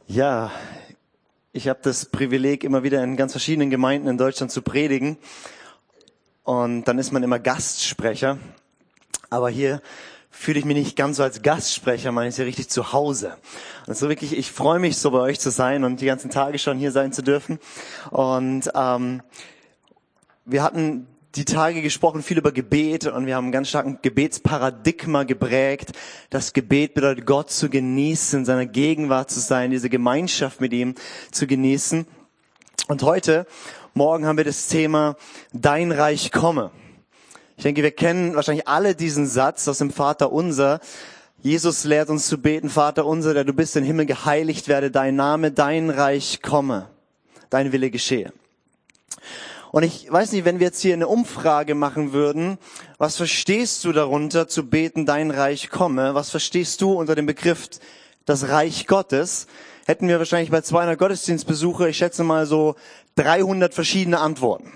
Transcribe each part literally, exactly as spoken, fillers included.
Ja, ich habe das Privileg, immer wieder in ganz verschiedenen Gemeinden in Deutschland zu predigen. Und dann ist man immer Gastsprecher. Aber hier fühle ich mich nicht ganz so als Gastsprecher, man ist ja richtig zu Hause. Also wirklich, ich freue mich so bei euch zu sein und die ganzen Tage schon hier sein zu dürfen. Und ähm, wir hatten die Tage gesprochen, viel über Gebet, und wir haben einen ganz starken Gebetsparadigma geprägt. Das Gebet bedeutet, Gott zu genießen, in seiner Gegenwart zu sein, diese Gemeinschaft mit ihm zu genießen. Und heute, morgen haben wir das Thema Dein Reich komme. Ich denke, wir kennen wahrscheinlich alle diesen Satz aus dem Vater Unser. Jesus lehrt uns zu beten: Vater unser, der du bist im Himmel, geheiligt werde dein Name, dein Reich komme, dein Wille geschehe. Und ich weiß nicht, wenn wir jetzt hier eine Umfrage machen würden, was verstehst du darunter zu beten, dein Reich komme? Was verstehst du unter dem Begriff das Reich Gottes? Hätten wir wahrscheinlich bei zweihundert Gottesdienstbesucher, ich schätze mal so dreihundert verschiedene Antworten.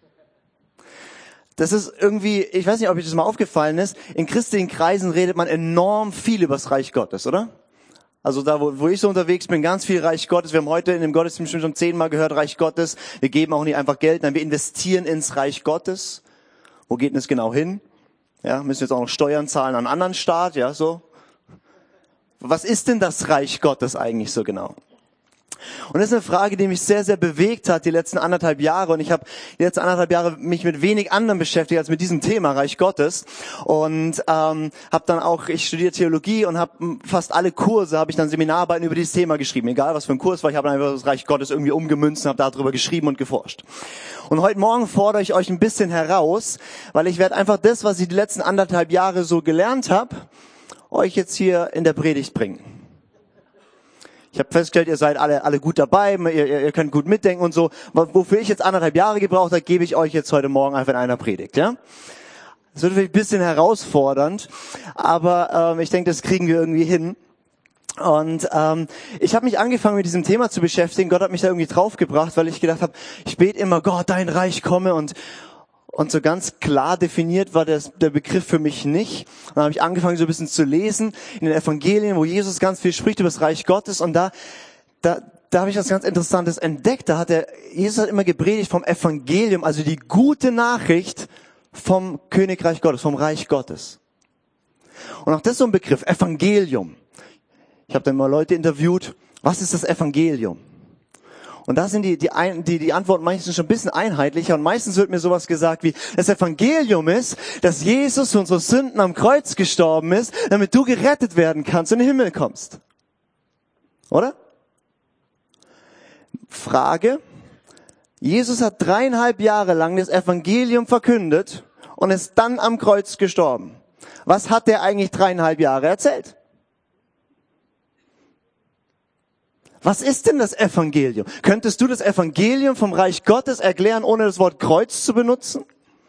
Das ist irgendwie, ich weiß nicht, ob euch das mal aufgefallen ist, in christlichen Kreisen redet man enorm viel über das Reich Gottes, oder? Also da, wo, wo ich so unterwegs bin, ganz viel Reich Gottes. Wir haben heute in dem Gottesdienst schon zehnmal gehört, Reich Gottes. Wir geben auch nicht einfach Geld, nein, wir investieren ins Reich Gottes. Wo geht denn das genau hin? Ja, müssen jetzt auch noch Steuern zahlen an einen anderen Staat, ja, so. Was ist denn das Reich Gottes eigentlich so genau? Und das ist eine Frage, die mich sehr, sehr bewegt hat die letzten anderthalb Jahre. Und ich habe die letzten anderthalb Jahre mich mit wenig anderem beschäftigt als mit diesem Thema Reich Gottes. Und ähm, habe dann auch, ich studiere Theologie und habe fast alle Kurse, habe ich dann Seminararbeiten über dieses Thema geschrieben. Egal was für ein Kurs war, ich habe dann einfach das Reich Gottes irgendwie umgemünzt und habe darüber geschrieben und geforscht. Und heute Morgen fordere ich euch ein bisschen heraus, weil ich werde einfach das, was ich die letzten anderthalb Jahre so gelernt habe, euch jetzt hier in der Predigt bringen. Ich habe festgestellt, ihr seid alle alle gut dabei, ihr, ihr könnt gut mitdenken und so. Wofür ich jetzt anderthalb Jahre gebraucht habe, gebe ich euch jetzt heute Morgen einfach in einer Predigt. Ja, das wird vielleicht ein bisschen herausfordernd, aber ähm, ich denke, das kriegen wir irgendwie hin. Und ähm, ich habe mich angefangen, mit diesem Thema zu beschäftigen. Gott hat mich da irgendwie draufgebracht, weil ich gedacht habe, ich bete immer, Gott, dein Reich komme, und Und so ganz klar definiert war das, der Begriff für mich nicht. Und dann habe ich angefangen, so ein bisschen zu lesen in den Evangelien, wo Jesus ganz viel spricht über das Reich Gottes. Und da, da, da habe ich was ganz Interessantes entdeckt. Da hat er, Jesus hat immer gepredigt vom Evangelium, also die gute Nachricht vom Königreich Gottes, vom Reich Gottes. Und auch das ist so ein Begriff, Evangelium. Ich habe dann mal Leute interviewt, was ist das Evangelium? Und da sind die, die, die, die Antworten meistens schon ein bisschen einheitlicher, und meistens wird mir sowas gesagt wie, das Evangelium ist, dass Jesus für unsere Sünden am Kreuz gestorben ist, damit du gerettet werden kannst und in den Himmel kommst. Oder? Frage: Jesus hat dreieinhalb Jahre lang das Evangelium verkündet und ist dann am Kreuz gestorben. Was hat der eigentlich dreieinhalb Jahre erzählt? Was ist denn das Evangelium? Könntest du das Evangelium vom Reich Gottes erklären, ohne das Wort Kreuz zu benutzen?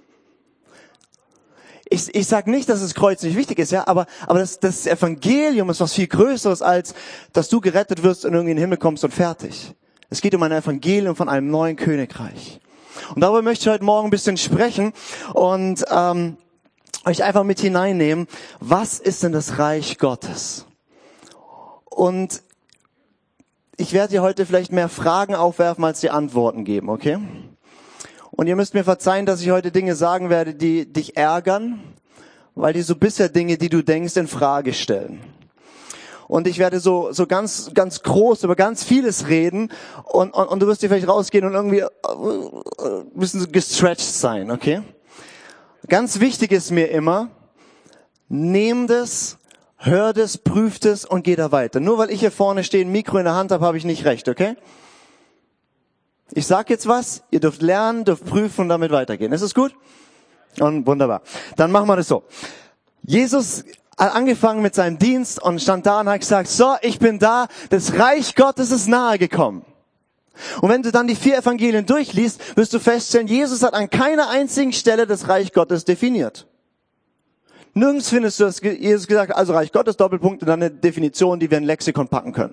Ich, ich sage nicht, dass das Kreuz nicht wichtig ist, ja, aber, aber das, das Evangelium ist was viel Größeres, als dass du gerettet wirst und irgendwie in den Himmel kommst und fertig. Es geht um ein Evangelium von einem neuen Königreich. Und darüber möchte ich heute Morgen ein bisschen sprechen und ähm, euch einfach mit hineinnehmen. Was ist denn das Reich Gottes? Und ich werde dir heute vielleicht mehr Fragen aufwerfen, als die Antworten geben, okay? Und ihr müsst mir verzeihen, dass ich heute Dinge sagen werde, die dich ärgern, weil die so bisher Dinge, die du denkst, in Frage stellen. Und ich werde so so ganz ganz groß über ganz vieles reden, und, und, und du wirst dir vielleicht rausgehen und irgendwie ein bisschen gestretched sein, okay? Ganz wichtig ist mir immer, nehm das, hör das, prüft es und geh da weiter. Nur weil ich hier vorne stehe, ein Mikro in der Hand habe, habe ich nicht recht, okay? Ich sag jetzt was, ihr dürft lernen, dürft prüfen und damit weitergehen. Ist das gut? Und wunderbar. Dann machen wir das so. Jesus hat angefangen mit seinem Dienst und stand da und hat gesagt, so, ich bin da, das Reich Gottes ist nahe gekommen. Und wenn du dann die vier Evangelien durchliest, wirst du feststellen, Jesus hat an keiner einzigen Stelle das Reich Gottes definiert. Nirgends findest du, dass Jesus gesagt hat, also Reich Gottes, Doppelpunkt, und dann eine Definition, die wir in ein Lexikon packen können.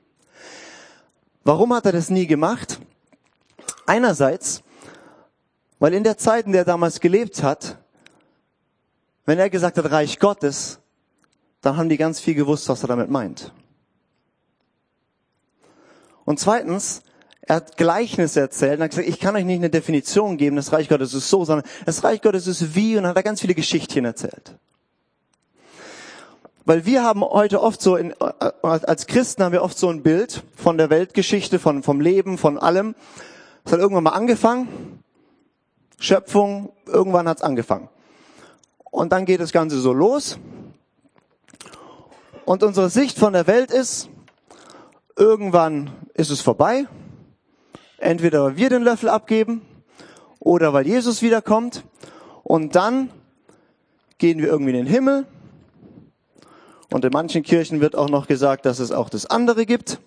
Warum hat er das nie gemacht? Einerseits, weil in der Zeit, in der er damals gelebt hat, wenn er gesagt hat, Reich Gottes, dann haben die ganz viel gewusst, was er damit meint. Und zweitens, er hat Gleichnisse erzählt und hat gesagt, ich kann euch nicht eine Definition geben, das Reich Gottes ist so, sondern das Reich Gottes ist wie, und dann hat er ganz viele Geschichtchen erzählt. Weil wir haben heute oft so, in, als Christen haben wir oft so ein Bild von der Weltgeschichte, von, vom Leben, von allem. Es hat irgendwann mal angefangen, Schöpfung, irgendwann hat es angefangen. Und dann geht das Ganze so los. Und unsere Sicht von der Welt ist, irgendwann ist es vorbei. Entweder weil wir den Löffel abgeben oder weil Jesus wiederkommt. Und dann gehen wir irgendwie in den Himmel. Und in manchen Kirchen wird auch noch gesagt, dass es auch das andere gibt.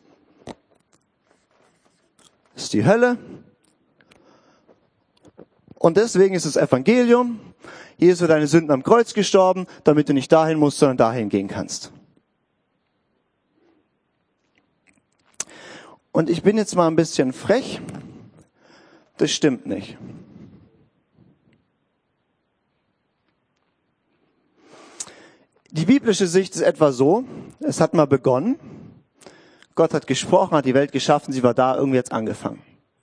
Das ist die Hölle. Und deswegen ist das Evangelium, Jesus für deine Sünden am Kreuz gestorben, damit du nicht dahin musst, sondern dahin gehen kannst. Und ich bin jetzt mal ein bisschen frech. Das stimmt nicht. Die biblische Sicht ist etwa so, es hat mal begonnen, Gott hat gesprochen, hat die Welt geschaffen, sie war da, irgendwie jetzt angefangen.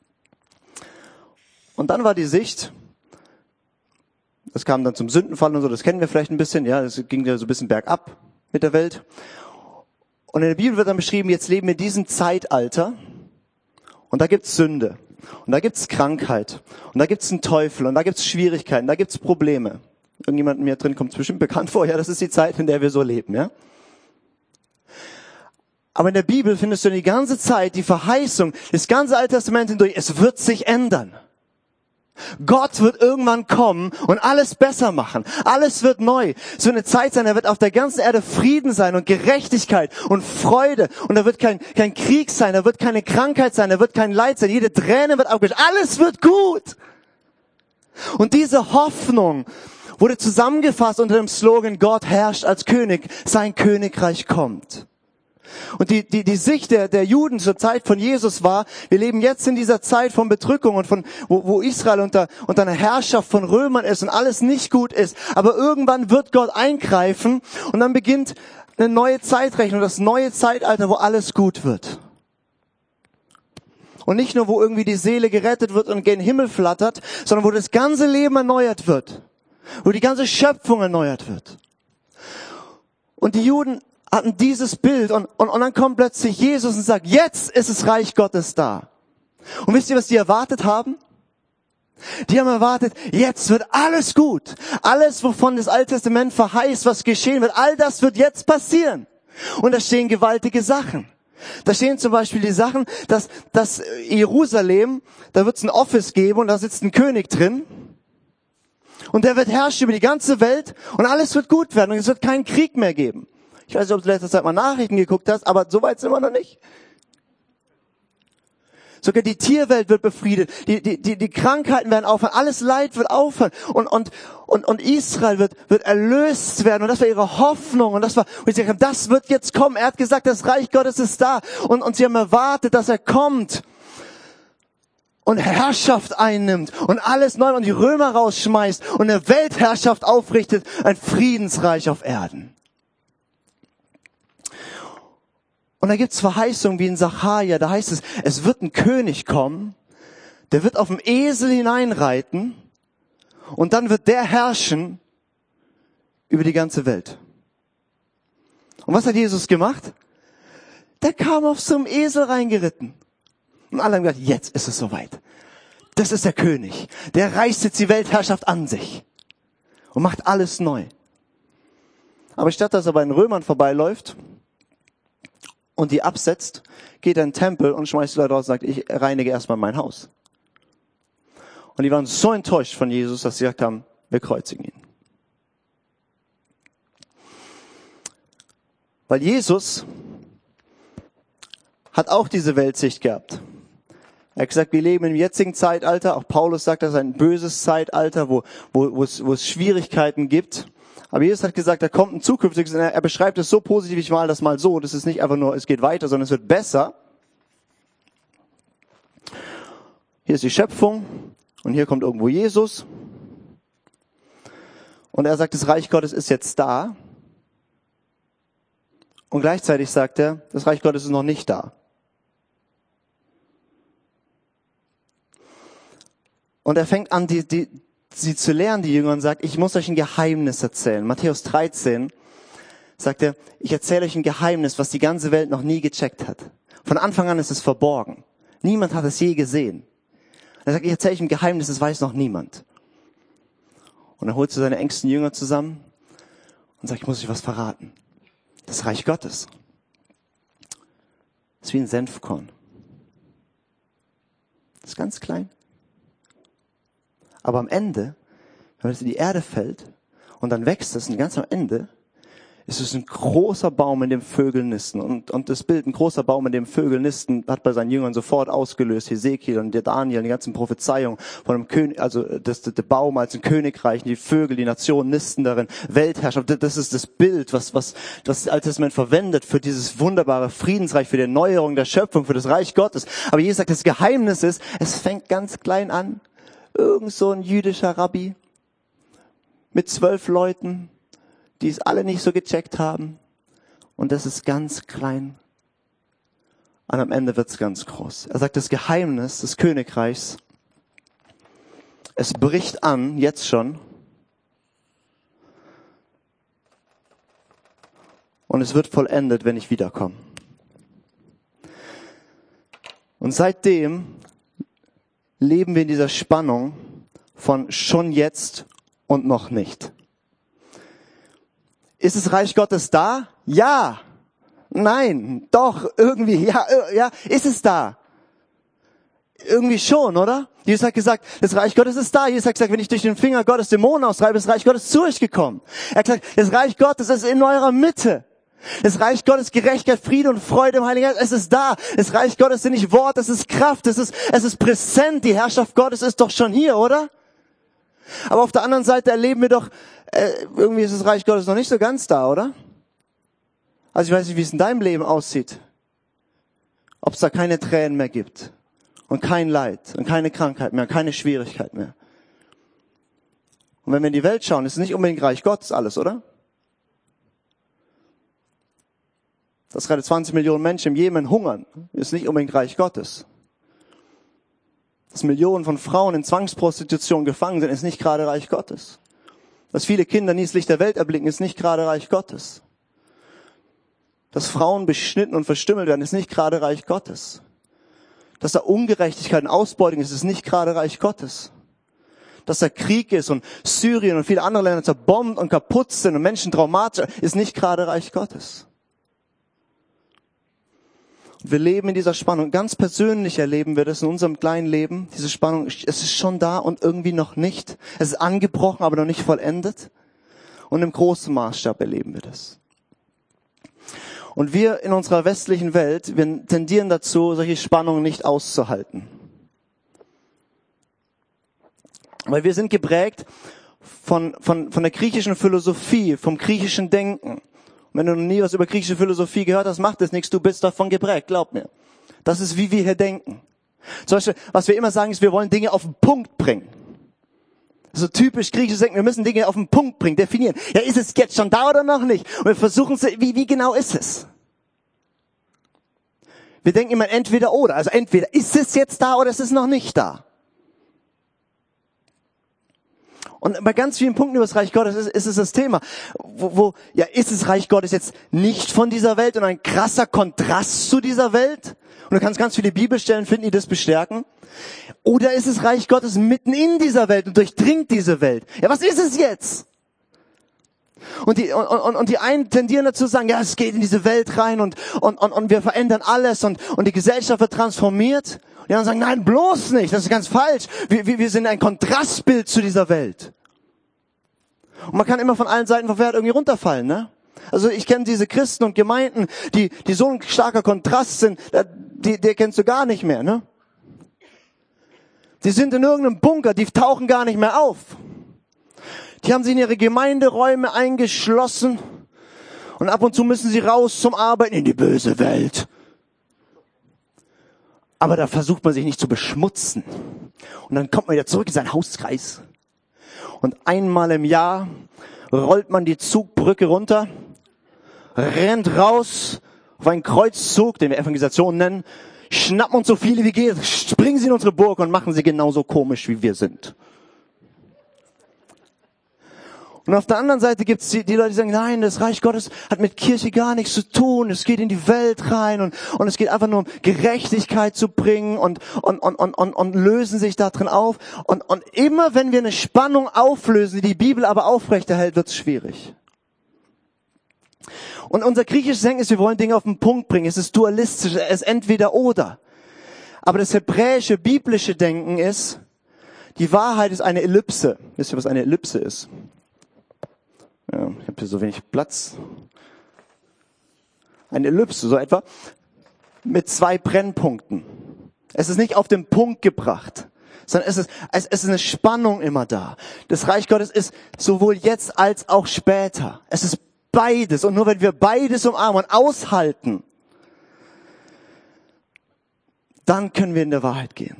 Und dann war die Sicht, das kam dann zum Sündenfall und so, das kennen wir vielleicht ein bisschen, ja, es ging ja so ein bisschen bergab mit der Welt. Und in der Bibel wird dann beschrieben, jetzt leben wir in diesem Zeitalter und da gibt's Sünde. Und da gibt's Krankheit. Und da gibt's einen Teufel. Und da gibt's Schwierigkeiten. Da gibt's Probleme. Irgendjemand mir drin kommt bestimmt bekannt vor. Ja, das ist die Zeit, in der wir so leben, ja. Aber in der Bibel findest du die ganze Zeit die Verheißung, das ganze Alte Testament hindurch, es wird sich ändern. Gott wird irgendwann kommen und alles besser machen. Alles wird neu. Es wird eine Zeit sein, da wird auf der ganzen Erde Frieden sein und Gerechtigkeit und Freude. Und da wird kein, kein Krieg sein, da wird keine Krankheit sein, da wird kein Leid sein. Jede Träne wird abgewischt. Alles wird gut. Und diese Hoffnung wurde zusammengefasst unter dem Slogan, Gott herrscht als König, sein Königreich kommt. Und die, die, die Sicht der, der Juden zur Zeit von Jesus war, wir leben jetzt in dieser Zeit von Bedrückung und von, wo, wo Israel unter, unter einer Herrschaft von Römern ist und alles nicht gut ist. Aber irgendwann wird Gott eingreifen und dann beginnt eine neue Zeitrechnung, das neue Zeitalter, wo alles gut wird. Und nicht nur, wo irgendwie die Seele gerettet wird und gen Himmel flattert, sondern wo das ganze Leben erneuert wird. Wo die ganze Schöpfung erneuert wird. Und die Juden hatten dieses Bild und, und, und dann kommt plötzlich Jesus und sagt, jetzt ist das Reich Gottes da. Und wisst ihr, was die erwartet haben? Die haben erwartet, jetzt wird alles gut. Alles, wovon das Alte Testament verheißt, was geschehen wird, all das wird jetzt passieren. Und da stehen gewaltige Sachen. Da stehen zum Beispiel die Sachen, dass, dass Jerusalem, da wird es ein Office geben und da sitzt ein König drin. Und der wird herrschen über die ganze Welt und alles wird gut werden und es wird keinen Krieg mehr geben. Ich weiß nicht, ob du letzte Zeit mal Nachrichten geguckt hast, aber so weit sind wir noch nicht. Sogar die Tierwelt wird befriedet, die, die, die, die Krankheiten werden aufhören, alles Leid wird aufhören und, und, und, und Israel wird, wird erlöst werden und das war ihre Hoffnung und das war, und sie sagen, das wird jetzt kommen. Er hat gesagt, das Reich Gottes ist da und, und sie haben erwartet, dass er kommt und Herrschaft einnimmt und alles neu und die Römer rausschmeißt und eine Weltherrschaft aufrichtet, ein Friedensreich auf Erden. Und da gibt's Verheißungen wie in Sacharja, da heißt es, es wird ein König kommen, der wird auf dem Esel hineinreiten und dann wird der herrschen über die ganze Welt. Und was hat Jesus gemacht? Der kam auf so einem Esel reingeritten. Und alle haben gesagt, jetzt ist es soweit. Das ist der König. Der reißt jetzt die Weltherrschaft an sich und macht alles neu. Aber statt dass er bei den Römern vorbeiläuft und die absetzt, geht er in den Tempel und schmeißt die Leute raus und sagt, ich reinige erstmal mein Haus. Und die waren so enttäuscht von Jesus, dass sie gesagt haben, wir kreuzigen ihn. Weil Jesus hat auch diese Weltsicht gehabt. Er hat gesagt, wir leben im jetzigen Zeitalter, auch Paulus sagt, das ist ein böses Zeitalter, wo, wo, wo, es, wo es Schwierigkeiten gibt. Aber Jesus hat gesagt, da kommt ein zukünftiges, er beschreibt es so positiv, ich mal das mal so, das ist nicht einfach nur, es geht weiter, sondern es wird besser. Hier ist die Schöpfung und hier kommt irgendwo Jesus. Und er sagt, das Reich Gottes ist jetzt da. Und gleichzeitig sagt er, das Reich Gottes ist noch nicht da. Und er fängt an, die, die, sie zu lernen, die Jünger, und sagt, ich muss euch ein Geheimnis erzählen. Matthäus dreizehn sagt er, ich erzähle euch ein Geheimnis, was die ganze Welt noch nie gecheckt hat. Von Anfang an ist es verborgen. Niemand hat es je gesehen. Er sagt, ich erzähle euch ein Geheimnis, das weiß noch niemand. Und er holt so seine engsten Jünger zusammen und sagt, ich muss euch was verraten. Das Reich Gottes ist wie ein Senfkorn. Das ist ganz klein. Aber am Ende, wenn es in die Erde fällt und dann wächst es, und ganz am Ende ist es ein großer Baum, in dem Vögel nisten. Und, und das Bild, ein großer Baum, in dem Vögel nisten, hat bei seinen Jüngern sofort ausgelöst, Hesekiel und der Daniel, die ganzen Prophezeiungen von einem König, also das, der Baum als ein Königreich, die Vögel, die Nationen nisten darin, Weltherrschaft. Das ist das Bild, was, was, was das Alte Testament verwendet für dieses wunderbare Friedensreich, für die Erneuerung der Schöpfung, für das Reich Gottes. Aber Jesus sagt, das Geheimnis ist, es fängt ganz klein an. Irgend so ein jüdischer Rabbi mit zwölf Leuten, die es alle nicht so gecheckt haben. Und das ist ganz klein. Und am Ende wird's ganz groß. Er sagt, das Geheimnis des Königreichs, es bricht an, jetzt schon. Und es wird vollendet, wenn ich wiederkomme. Und seitdem leben wir in dieser Spannung von schon jetzt und noch nicht. Ist das Reich Gottes da? Ja. Nein. Doch. Irgendwie. Ja, ja. Ist es da? Irgendwie schon, oder? Jesus hat gesagt, das Reich Gottes ist da. Jesus hat gesagt, wenn ich durch den Finger Gottes Dämonen austreibe, ist das Reich Gottes zu euch gekommen. Er hat gesagt, das Reich Gottes ist in eurer Mitte. Das Reich Gottes, Gerechtigkeit, Friede und Freude im Heiligen Geist, es ist da. Das Reich Gottes sind nicht Worte, es ist Kraft, es ist, es ist präsent. Die Herrschaft Gottes ist doch schon hier, oder? Aber auf der anderen Seite erleben wir doch, äh, irgendwie ist das Reich Gottes noch nicht so ganz da, oder? Also ich weiß nicht, wie es in deinem Leben aussieht. Ob es da keine Tränen mehr gibt. Und kein Leid. Und keine Krankheit mehr. Keine Schwierigkeit mehr. Und wenn wir in die Welt schauen, ist es nicht unbedingt Reich Gottes alles, oder? Dass gerade zwanzig Millionen Menschen im Jemen hungern, ist nicht unbedingt Reich Gottes. Dass Millionen von Frauen in Zwangsprostitution gefangen sind, ist nicht gerade Reich Gottes. Dass viele Kinder nie das Licht der Welt erblicken, ist nicht gerade Reich Gottes. Dass Frauen beschnitten und verstümmelt werden, ist nicht gerade Reich Gottes. Dass da Ungerechtigkeit und Ausbeutung ist, ist nicht gerade Reich Gottes. Dass da Krieg ist und Syrien und viele andere Länder zerbombt und kaputt sind und Menschen traumatisch, ist nicht gerade Reich Gottes. Wir leben in dieser Spannung. Ganz persönlich erleben wir das in unserem kleinen Leben. Diese Spannung, es ist schon da und irgendwie noch nicht. Es ist angebrochen, aber noch nicht vollendet. Und im großen Maßstab erleben wir das. Und wir in unserer westlichen Welt, wir tendieren dazu, solche Spannungen nicht auszuhalten. Weil wir sind geprägt von, von, von der griechischen Philosophie, vom griechischen Denken. Wenn du noch nie was über griechische Philosophie gehört hast, macht das nichts, du bist davon geprägt, glaub mir. Das ist, wie wir hier denken. Zum Beispiel, was wir immer sagen, ist, wir wollen Dinge auf den Punkt bringen. So typisch griechisches Denken, wir müssen Dinge auf den Punkt bringen, definieren. Ja, ist es jetzt schon da oder noch nicht? Und wir versuchen es, wie, wie genau ist es? Wir denken immer entweder oder, also entweder ist es jetzt da oder ist es noch nicht da. Und bei ganz vielen Punkten über das Reich Gottes ist, ist es das Thema, wo, wo, ja, ist das Reich Gottes jetzt nicht von dieser Welt und ein krasser Kontrast zu dieser Welt? Und du kannst ganz viele Bibelstellen finden, die das bestärken. Oder ist es Reich Gottes mitten in dieser Welt und durchdringt diese Welt? Ja, was ist es jetzt? Und die, und, und, und die einen tendieren dazu zu sagen, ja, es geht in diese Welt rein und, und, und, und wir verändern alles und, und die Gesellschaft wird transformiert. Und die anderen sagen, nein, bloß nicht, das ist ganz falsch. Wir, wir, wir sind ein Kontrastbild zu dieser Welt. Und man kann immer von allen Seiten verwehrt irgendwie runterfallen, ne? Also ich kenne diese Christen und Gemeinden, die, die so ein starker Kontrast sind, die, die kennst du gar nicht mehr, ne? Die sind in irgendeinem Bunker, die tauchen gar nicht mehr auf. Die haben sich in ihre Gemeinderäume eingeschlossen und ab und zu müssen sie raus zum Arbeiten in die böse Welt. Aber da versucht man sich nicht zu beschmutzen. Und dann kommt man wieder zurück in seinen Hauskreis. Und einmal im Jahr rollt man die Zugbrücke runter, rennt raus auf einen Kreuzzug, den wir Evangelisation nennen, schnappen uns so viele wie geht, springen sie in unsere Burg und machen sie genauso komisch, wie wir sind. Und auf der anderen Seite gibt es die, die Leute, die sagen, nein, das Reich Gottes hat mit Kirche gar nichts zu tun. Es geht in die Welt rein und, und es geht einfach nur um Gerechtigkeit zu bringen und, und, und, und, und, und lösen sich da drin auf. Und, und immer wenn wir eine Spannung auflösen, die die Bibel aber aufrechterhält, wird es schwierig. Und unser griechisches Denken ist, wir wollen Dinge auf den Punkt bringen. Es ist dualistisch, es ist entweder oder. Aber das hebräische, biblische Denken ist, die Wahrheit ist eine Ellipse. Wisst ihr, was eine Ellipse ist? Ja, ich habe hier so wenig Platz. Eine Ellipse, so etwa, mit zwei Brennpunkten. Es ist nicht auf den Punkt gebracht, sondern es ist, es ist eine Spannung immer da. Das Reich Gottes ist sowohl jetzt als auch später. Es ist beides. Und nur wenn wir beides umarmen und aushalten, dann können wir in der Wahrheit gehen.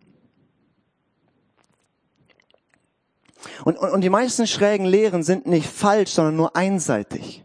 Und, und, und die meisten schrägen Lehren sind nicht falsch, sondern nur einseitig.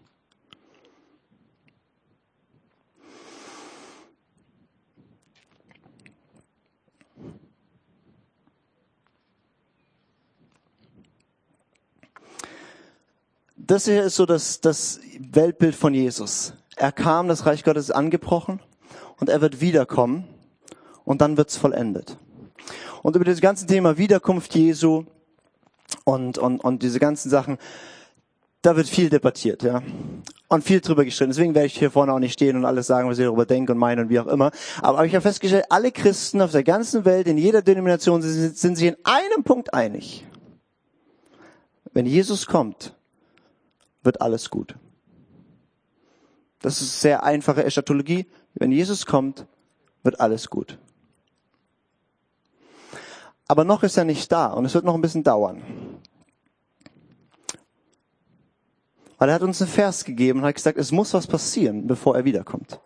Das hier ist so das, das Weltbild von Jesus. Er kam, das Reich Gottes ist angebrochen und er wird wiederkommen und dann wird's vollendet. Und über das ganze Thema Wiederkunft Jesu und, und, und diese ganzen Sachen, da wird viel debattiert, ja. Und viel drüber gestritten. Deswegen werde ich hier vorne auch nicht stehen und alles sagen, was ich darüber denke und meine und wie auch immer. Aber ich habe festgestellt, alle Christen auf der ganzen Welt, in jeder Denomination, sind, sind sich in einem Punkt einig. Wenn Jesus kommt, wird alles gut. Das ist sehr einfache Eschatologie. Wenn Jesus kommt, wird alles gut. Aber noch ist er nicht da und es wird noch ein bisschen dauern. Weil er hat uns einen Vers gegeben und hat gesagt, es muss was passieren, bevor er wiederkommt.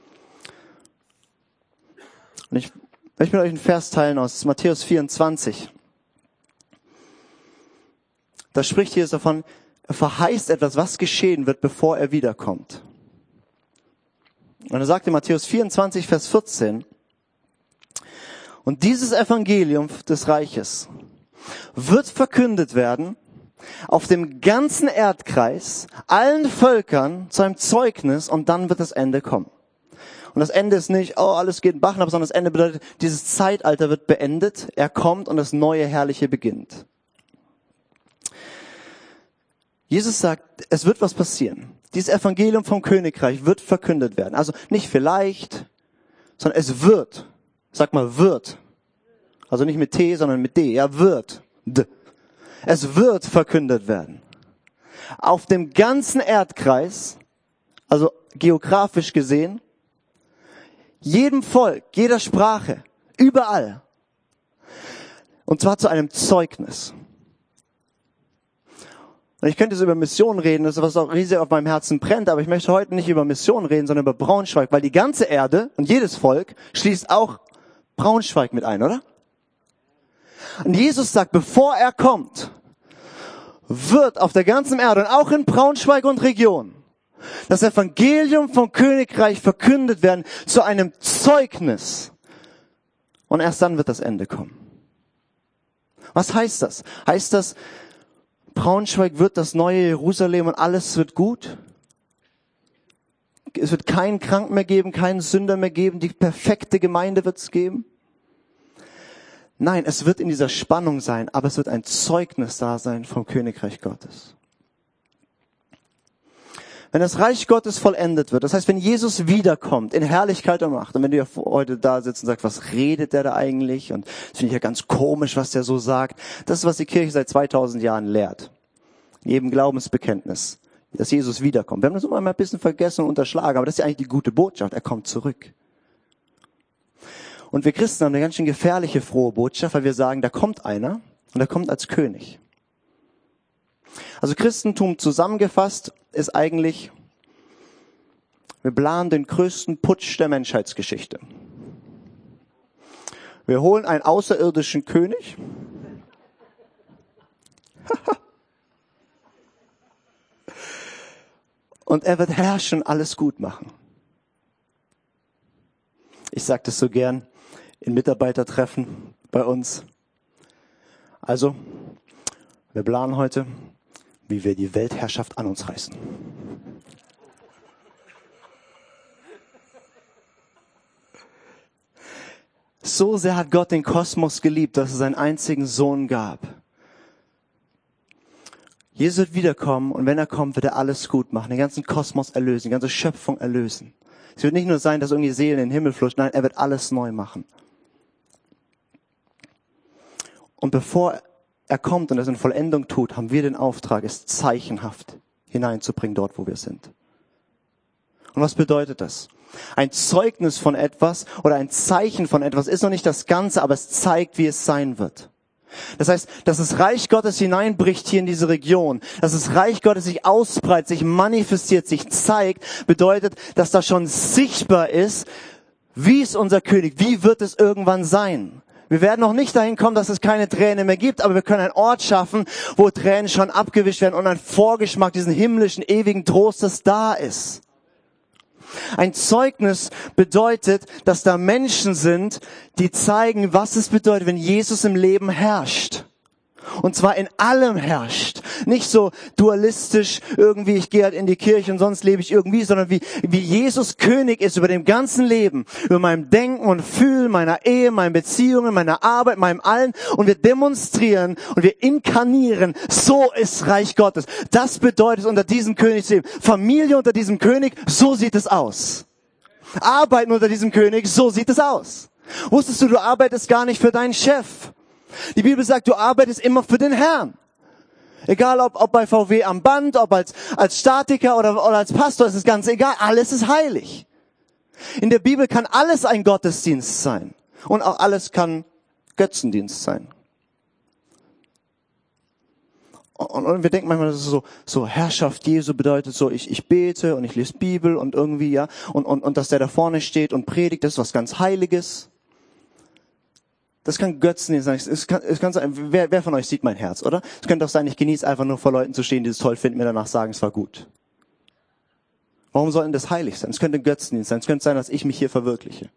Und ich möchte mit euch einen Vers teilen aus Matthäus vierundzwanzig. Da spricht Jesus davon, er verheißt etwas, was geschehen wird, bevor er wiederkommt. Und er sagt in Matthäus vierundzwanzig, Vers vierzehn, und dieses Evangelium des Reiches wird verkündet werden auf dem ganzen Erdkreis, allen Völkern zu einem Zeugnis, und dann wird das Ende kommen. Und das Ende ist nicht, oh, alles geht in Bach ab, sondern das Ende bedeutet, dieses Zeitalter wird beendet, er kommt und das neue Herrliche beginnt. Jesus sagt, es wird was passieren. Dieses Evangelium vom Königreich wird verkündet werden. Also nicht vielleicht, sondern es wird. Sag mal, wird. Also nicht mit T, sondern mit D. Ja, wird. D. Es wird verkündet werden. Auf dem ganzen Erdkreis, also geografisch gesehen, jedem Volk, jeder Sprache, überall. Und zwar zu einem Zeugnis. Und ich könnte jetzt über Mission reden, das ist was auch riesig auf meinem Herzen brennt, aber ich möchte heute nicht über Mission reden, sondern über Braunschweig, weil die ganze Erde und jedes Volk schließt auch Braunschweig mit ein, oder? Und Jesus sagt, bevor er kommt, wird auf der ganzen Erde und auch in Braunschweig und Region das Evangelium vom Königreich verkündet werden zu einem Zeugnis. Und erst dann wird das Ende kommen. Was heißt das? Heißt das, Braunschweig wird das neue Jerusalem und alles wird gut? Es wird keinen Kranken mehr geben, keinen Sünder mehr geben, die perfekte Gemeinde wird es geben? Nein, es wird in dieser Spannung sein, aber es wird ein Zeugnis da sein vom Königreich Gottes. Wenn das Reich Gottes vollendet wird, das heißt, wenn Jesus wiederkommt in Herrlichkeit und Macht, und wenn du ja heute da sitzt und sagst, was redet der da eigentlich? Und das finde ich ja ganz komisch, was der so sagt. Das ist, was die Kirche seit zweitausend Jahren lehrt. In jedem Glaubensbekenntnis, dass Jesus wiederkommt. Wir haben das immer mal ein bisschen vergessen und unterschlagen, aber das ist ja eigentlich die gute Botschaft. Er kommt zurück. Und wir Christen haben eine ganz schön gefährliche, frohe Botschaft, weil wir sagen, da kommt einer und er kommt als König. Also Christentum zusammengefasst ist eigentlich, wir planen den größten Putsch der Menschheitsgeschichte. Wir holen einen außerirdischen König. Und er wird herrschen, alles gut machen. Ich sage das so gern in Mitarbeitertreffen bei uns. Also, wir planen heute, wie wir die Weltherrschaft an uns reißen. So sehr hat Gott den Kosmos geliebt, dass es seinen einzigen Sohn gab. Jesus wird wiederkommen und wenn er kommt, wird er alles gut machen, den ganzen Kosmos erlösen, die ganze Schöpfung erlösen. Es wird nicht nur sein, dass irgendwie Seelen in den Himmel flutschen, nein, er wird alles neu machen. Und bevor er kommt und das in Vollendung tut, haben wir den Auftrag, es zeichenhaft hineinzubringen dort, wo wir sind. Und was bedeutet das? Ein Zeugnis von etwas oder ein Zeichen von etwas ist noch nicht das Ganze, aber es zeigt, wie es sein wird. Das heißt, dass das Reich Gottes hineinbricht hier in diese Region, dass das Reich Gottes sich ausbreitet, sich manifestiert, sich zeigt, bedeutet, dass da schon sichtbar ist, wie ist unser König, wie wird es irgendwann sein. Wir werden noch nicht dahin kommen, dass es keine Tränen mehr gibt, aber wir können einen Ort schaffen, wo Tränen schon abgewischt werden und ein Vorgeschmack diesen himmlischen, ewigen Trostes da ist. Ein Zeugnis bedeutet, dass da Menschen sind, die zeigen, was es bedeutet, wenn Jesus im Leben herrscht. Und zwar in allem herrscht. Nicht so dualistisch, irgendwie ich gehe halt in die Kirche und sonst lebe ich irgendwie, sondern wie, wie Jesus König ist über dem ganzen Leben, über meinem Denken und Fühlen, meiner Ehe, meinen Beziehungen, meiner Arbeit, meinem Allen. Und wir demonstrieren und wir inkarnieren, so ist Reich Gottes. Das bedeutet unter diesem König zu leben. Familie unter diesem König, so sieht es aus. Arbeiten unter diesem König, so sieht es aus. Wusstest du, du arbeitest gar nicht für deinen Chef. Die Bibel sagt, du arbeitest immer für den Herrn. Egal ob, ob bei V W am Band, ob als, als Statiker oder, oder als Pastor, es ist ganz egal. Alles ist heilig. In der Bibel kann alles ein Gottesdienst sein. Und auch alles kann Götzendienst sein. Und, und wir denken manchmal, das ist so, so Herrschaft Jesu bedeutet so, ich, ich bete und ich lese Bibel und irgendwie, ja. Und, und, und dass der da vorne steht und predigt, das ist was ganz Heiliges. Das kann Götzendienst sein. Es kann, es kann sein, wer, wer von euch sieht mein Herz, oder? Es könnte doch sein, ich genieße einfach nur vor Leuten zu stehen, die es toll finden, mir danach sagen, es war gut. Warum soll denn das heilig sein? Es könnte ein Götzendienst sein. Es könnte sein, dass ich mich hier verwirkliche.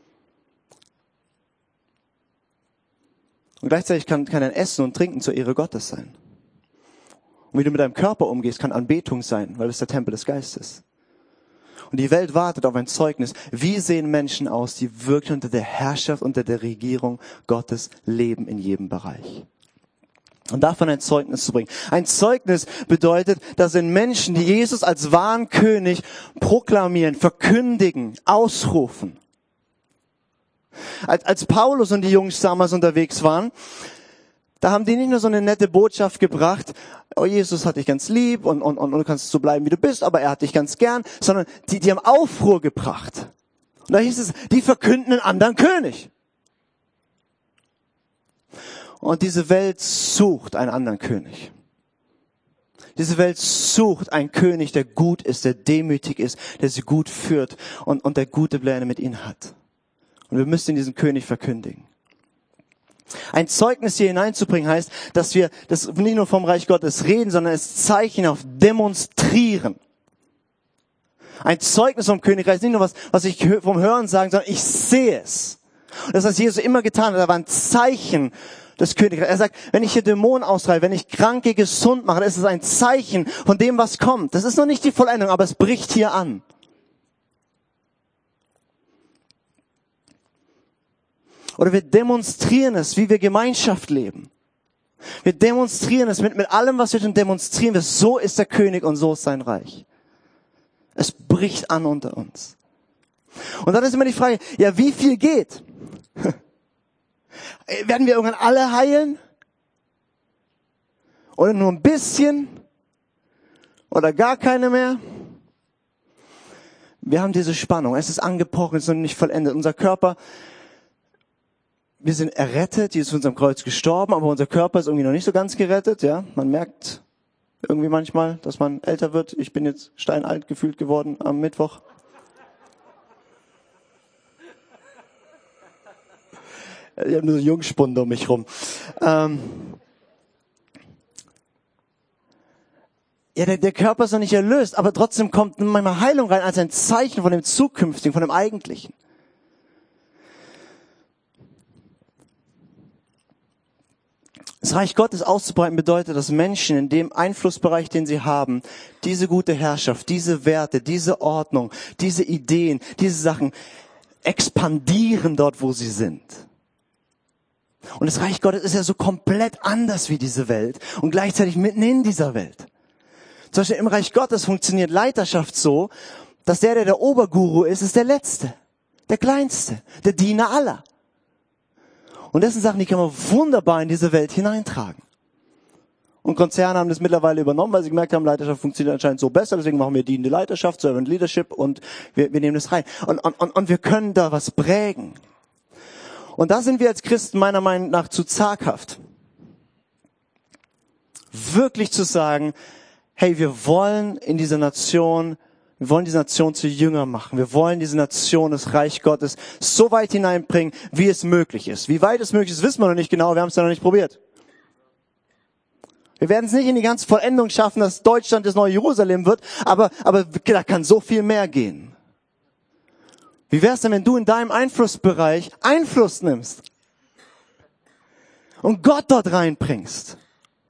Und gleichzeitig kann, kann ein Essen und Trinken zur Ehre Gottes sein. Und wie du mit deinem Körper umgehst, kann Anbetung sein, weil es der Tempel des Geistes. Und die Welt wartet auf ein Zeugnis. Wie sehen Menschen aus, die wirklich unter der Herrschaft, unter der Regierung Gottes leben in jedem Bereich? Und davon ein Zeugnis zu bringen. Ein Zeugnis bedeutet, dass sind Menschen, die Jesus als wahren König proklamieren, verkündigen, ausrufen. Als, als Paulus und die Jungs damals unterwegs waren, da haben die nicht nur so eine nette Botschaft gebracht, oh, Jesus hat dich ganz lieb und, und, und du kannst so bleiben, wie du bist, aber er hat dich ganz gern, sondern die, die haben Aufruhr gebracht. Und da hieß es, die verkünden einen anderen König. Und diese Welt sucht einen anderen König. Diese Welt sucht einen König, der gut ist, der demütig ist, der sie gut führt und, und der gute Pläne mit ihnen hat. Und wir müssen diesen König verkündigen. Ein Zeugnis hier hineinzubringen heißt, dass wir das nicht nur vom Reich Gottes reden, sondern es Zeichen auf demonstrieren. Ein Zeugnis vom Königreich ist nicht nur was, was ich vom Hören sagen, sondern ich sehe es. Und das, was Jesus immer getan hat, da war ein Zeichen des Königreichs. Er sagt, wenn ich hier Dämonen austreibe, wenn ich Kranke gesund mache, dann ist es ein Zeichen von dem, was kommt. Das ist noch nicht die Vollendung, aber es bricht hier an. Oder wir demonstrieren es, wie wir Gemeinschaft leben. Wir demonstrieren es mit, mit allem, was wir tun, demonstrieren wir, so ist der König und so ist sein Reich. Es bricht an unter uns. Und dann ist immer die Frage, ja, wie viel geht? Werden wir irgendwann alle heilen? Oder nur ein bisschen? Oder gar keine mehr? Wir haben diese Spannung. Es ist angebrochen, es ist noch nicht vollendet. Unser Körper, wir sind errettet, Jesus ist auf unserem Kreuz gestorben, aber unser Körper ist irgendwie noch nicht so ganz gerettet, ja. Man merkt irgendwie manchmal, dass man älter wird. Ich bin jetzt steinalt gefühlt geworden am Mittwoch. Ich habe nur so Jungspunde um mich rum. Ähm ja, der, der Körper ist noch nicht erlöst, aber trotzdem kommt manchmal Heilung rein als ein Zeichen von dem Zukünftigen, von dem Eigentlichen. Das Reich Gottes auszubreiten bedeutet, dass Menschen in dem Einflussbereich, den sie haben, diese gute Herrschaft, diese Werte, diese Ordnung, diese Ideen, diese Sachen expandieren dort, wo sie sind. Und das Reich Gottes ist ja so komplett anders wie diese Welt und gleichzeitig mitten in dieser Welt. Zum Beispiel im Reich Gottes funktioniert Leiterschaft so, dass der, der der Oberguru ist, ist der Letzte, der Kleinste, der Diener aller. Und das sind Sachen, die kann man wunderbar in diese Welt hineintragen. Und Konzerne haben das mittlerweile übernommen, weil sie gemerkt haben, Leiterschaft funktioniert anscheinend so besser, deswegen machen wir dienende Leiterschaft, Servant Leadership und wir, wir nehmen das rein. Und, und, und, und wir können da was prägen. Und da sind wir als Christen meiner Meinung nach zu zaghaft. Wirklich zu sagen, hey, wir wollen in dieser Nation, wir wollen diese Nation zu Jünger machen. Wir wollen diese Nation, das Reich Gottes, so weit hineinbringen, wie es möglich ist. Wie weit es möglich ist, wissen wir noch nicht genau, wir haben es ja noch nicht probiert. Wir werden es nicht in die ganze Vollendung schaffen, dass Deutschland das neue Jerusalem wird, aber, aber da kann so viel mehr gehen. Wie wär's denn, wenn du in deinem Einflussbereich Einfluss nimmst und Gott dort reinbringst?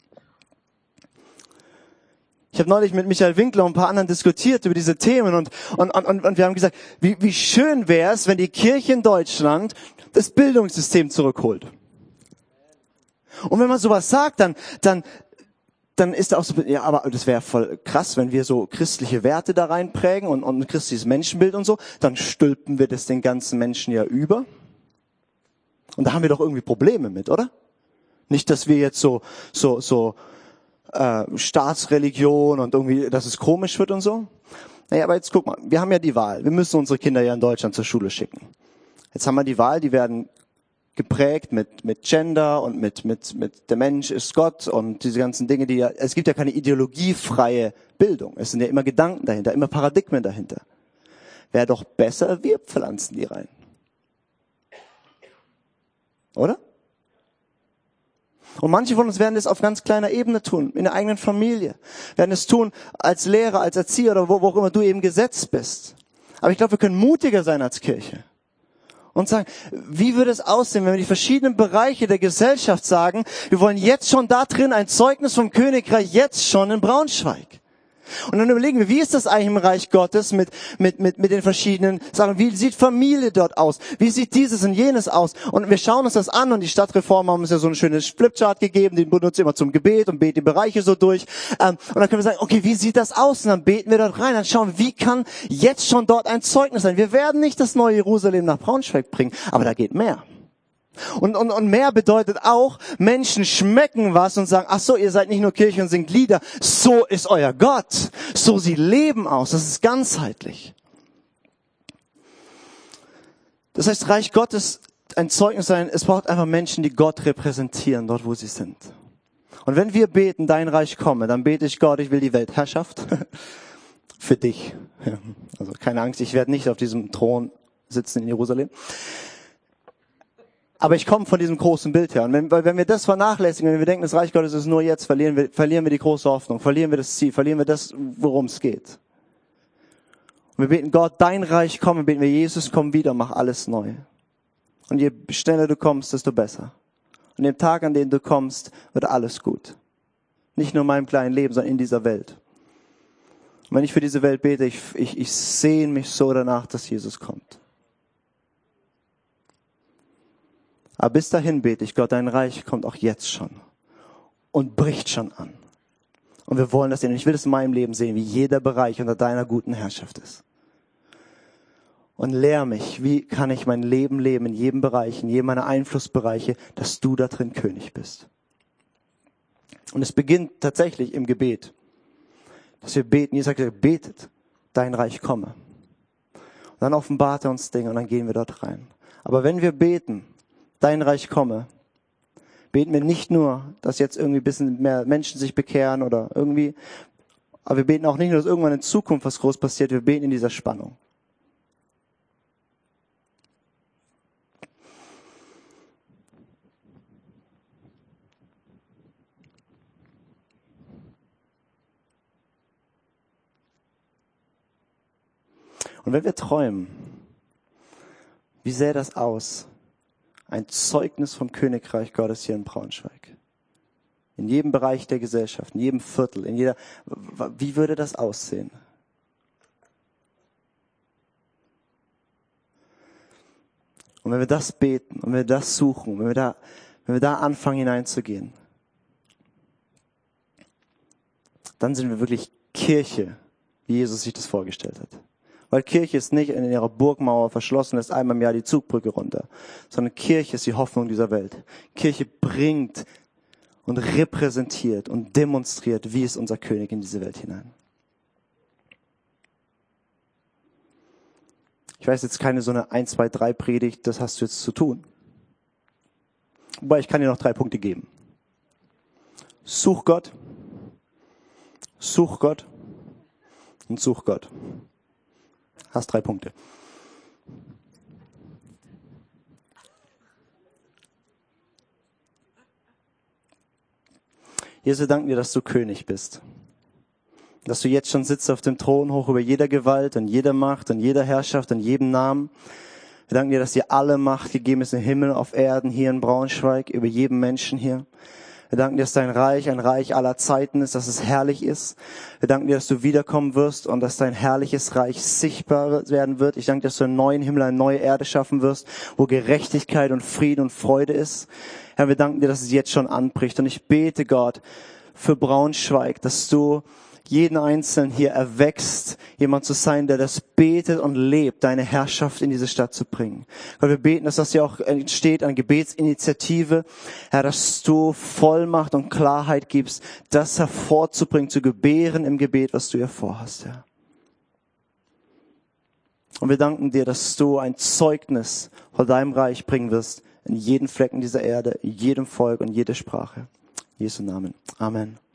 Ich habe neulich mit Michael Winkler und ein paar anderen diskutiert über diese Themen und, und, und, und wir haben gesagt, wie, wie schön wäre es, wenn die Kirche in Deutschland das Bildungssystem zurückholt. Und wenn man sowas sagt, dann, dann, dann ist da auch so, ja, aber das wäre voll krass, wenn wir so christliche Werte da reinprägen und, und ein christliches Menschenbild und so, dann stülpen wir das den ganzen Menschen ja über. Und da haben wir doch irgendwie Probleme mit, oder? Nicht, dass wir jetzt so, so, so, äh, Staatsreligion und irgendwie, dass es komisch wird und so. Naja, aber jetzt guck mal, wir haben ja die Wahl. Wir müssen unsere Kinder ja in Deutschland zur Schule schicken. Jetzt haben wir die Wahl, die werden geprägt mit mit Gender und mit mit mit der Mensch ist Gott und diese ganzen Dinge, die ja, es gibt ja keine ideologiefreie Bildung. Es sind ja immer Gedanken dahinter, immer Paradigmen dahinter. Wäre doch besser, wir pflanzen die rein. Oder? Und manche von uns werden das auf ganz kleiner Ebene tun, in der eigenen Familie. Werden es tun als Lehrer, als Erzieher oder wo, wo auch immer du eben gesetzt bist. Aber ich glaube, wir können mutiger sein als Kirche. Und sagen, wie würde es aussehen, wenn wir die verschiedenen Bereiche der Gesellschaft sagen, wir wollen jetzt schon da drin ein Zeugnis vom Königreich, jetzt schon in Braunschweig. Und dann überlegen wir, wie ist das eigentlich im Reich Gottes mit, mit, mit, mit den verschiedenen Sachen? Wie sieht Familie dort aus? Wie sieht dieses und jenes aus? Und wir schauen uns das an und die Stadtreformer haben uns ja so ein schönes Flipchart gegeben, den benutzen wir immer zum Gebet und beten die Bereiche so durch. Ähm, und dann können wir sagen, okay, wie sieht das aus? Und dann beten wir dort rein, dann schauen wir, wie kann jetzt schon dort ein Zeugnis sein? Wir werden nicht das neue Jerusalem nach Braunschweig bringen, aber da geht mehr. Und, und, und mehr bedeutet auch, Menschen schmecken was und sagen, ach so, ihr seid nicht nur Kirche und singt Lieder, so ist euer Gott, so sieht Leben aus, das ist ganzheitlich. Das heißt, Reich Gottes, ein Zeugnis sein, es braucht einfach Menschen, die Gott repräsentieren, dort wo sie sind. Und wenn wir beten, dein Reich komme, dann bete ich Gott, ich will die Weltherrschaft für dich. Also keine Angst, ich werde nicht auf diesem Thron sitzen in Jerusalem. Aber ich komme von diesem großen Bild her. Und wenn, weil wenn wir das vernachlässigen, wenn wir denken, das Reich Gottes ist nur jetzt, verlieren wir, verlieren wir die große Hoffnung, verlieren wir das Ziel, verlieren wir das, worum es geht. Und wir beten Gott, dein Reich komme, beten wir Jesus, komm wieder, mach alles neu. Und je schneller du kommst, desto besser. Und dem Tag, an dem du kommst, wird alles gut. Nicht nur in meinem kleinen Leben, sondern in dieser Welt. Und wenn ich für diese Welt bete, ich, ich, ich sehne mich so danach, dass Jesus kommt. Aber bis dahin bete ich, Gott, dein Reich kommt auch jetzt schon und bricht schon an. Und wir wollen das sehen. Und ich will das in meinem Leben sehen, wie jeder Bereich unter deiner guten Herrschaft ist. Und lehr mich, wie kann ich mein Leben leben in jedem Bereich, in jedem meiner Einflussbereiche, dass du da drin König bist. Und es beginnt tatsächlich im Gebet. Dass wir beten, Jesus sagt, betet, dein Reich komme. Und dann offenbart er uns Dinge und dann gehen wir dort rein. Aber wenn wir beten, dein Reich komme, beten wir nicht nur, dass jetzt irgendwie ein bisschen mehr Menschen sich bekehren oder irgendwie, aber wir beten auch nicht nur, dass irgendwann in Zukunft was groß passiert, wir beten in dieser Spannung. Und wenn wir träumen, wie sähe das aus? Ein Zeugnis vom Königreich Gottes hier in Braunschweig. in jedem Bereich der Gesellschaft, in jedem Viertel, in jeder, wie würde das aussehen? Und wenn wir das beten und wenn wir das suchen, wenn wir da, wenn wir da anfangen hineinzugehen, dann sind wir wirklich Kirche, wie Jesus sich das vorgestellt hat. Weil Kirche ist nicht in ihrer Burgmauer verschlossen, lässt einmal im Jahr die Zugbrücke runter, sondern Kirche ist die Hoffnung dieser Welt. Kirche bringt und repräsentiert und demonstriert, wie ist unser König in diese Welt hinein. Ich weiß jetzt keine so eine eins, zwei, drei Predigt, das hast du jetzt zu tun. Wobei, ich kann dir noch drei Punkte geben. Such Gott, such Gott und such Gott. Hast drei Punkte. Jesus, wir danken dir, dass du König bist. Dass du jetzt schon sitzt auf dem Thron hoch über jeder Gewalt und jeder Macht und jeder Herrschaft und jedem Namen. Wir danken dir, dass dir alle Macht gegeben ist im Himmel, auf Erden, hier in Braunschweig, über jedem Menschen hier. Wir danken dir, dass dein Reich ein Reich aller Zeiten ist, dass es herrlich ist. Wir danken dir, dass du wiederkommen wirst und dass dein herrliches Reich sichtbar werden wird. Ich danke dir, dass du einen neuen Himmel, eine neue Erde schaffen wirst, wo Gerechtigkeit und Frieden und Freude ist. Herr, wir danken dir, dass es jetzt schon anbricht. Und ich bete, Gott, für Braunschweig, dass du jeden Einzelnen hier erwächst, jemand zu sein, der das betet und lebt, deine Herrschaft in diese Stadt zu bringen. Gott, wir beten, dass das ja auch entsteht, eine Gebetsinitiative, Herr, dass du Vollmacht und Klarheit gibst, das hervorzubringen, zu gebären im Gebet, was du hier vorhast, Herr. Und wir danken dir, dass du ein Zeugnis von deinem Reich bringen wirst, in jeden Flecken dieser Erde, in jedem Volk und jede Sprache. In Jesu Namen. Amen.